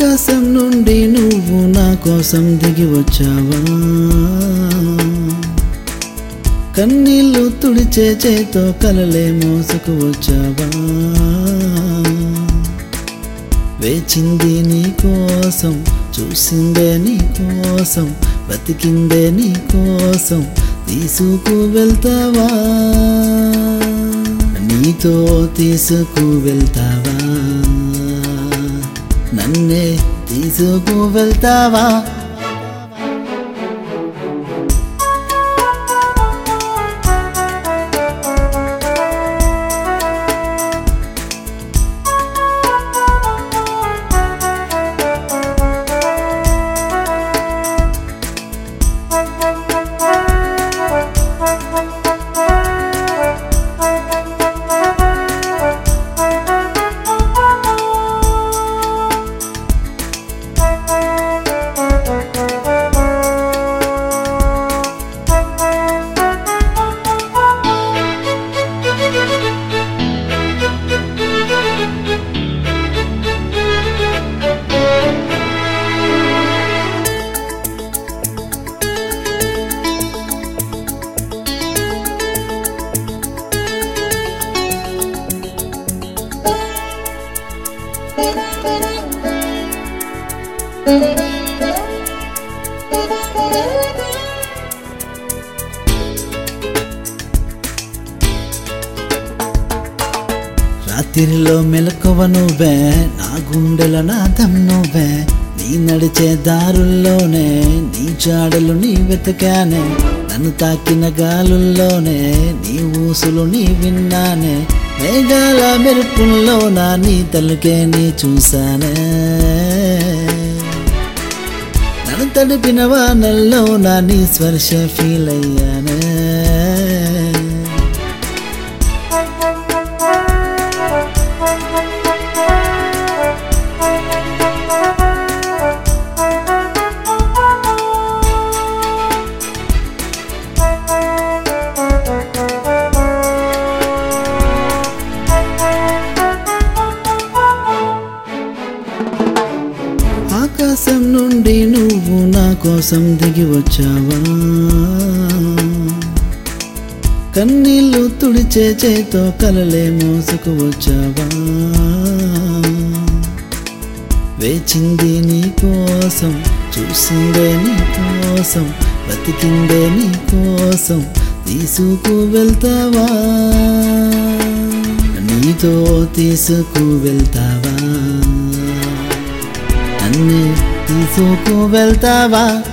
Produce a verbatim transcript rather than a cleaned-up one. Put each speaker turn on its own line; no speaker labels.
ఆకాశం నుండి నువ్వు నా కోసం దిగి వచ్చావా, కన్నీళ్ళు తుడిచే చేతో కలలే మోసుకు వచ్చావా, వేచింది నీ కోసం, చూసిందే నీ కోసం, బతికిందే నీ కోసం, తీసుకు వెళ్తావా, నీతో తీసుకు వెళ్తావా, నన్నే తీసుకు వెళ్తావా. రాత్రిలో మెలకువ నువ్వే, నా గుండెల నాదం నువ్వే, నీ నడిచే దారుల్లోనే నీ జాడలు నీ వెతకానే, నన్ను తాకిన గాలుల్లోనే నీ ఊసులు నీ విన్నానే, మేఘాల మెరుపుల్లో నా నీ తలుకే నీ చూసానే, నన్ను తడిపిన వానల్లో నా నీ స్పర్శ ఫీల్ అయ్యానే. ఆకాశం నుండి నువ్వు నా కోసం దిగి వచ్చావా, కన్నీళ్ళు తుడిచే చేతో కలలే మోసుకు వచ్చావా, వేచింది నీ కోసం, చూసిందే నీ కోసం, బతికిందే నీ కోసం, తీసుకు వెళ్తావా, నీతో తీసుకు వెళ్తావా, నన్ను తీసుకు వెళ్తావా.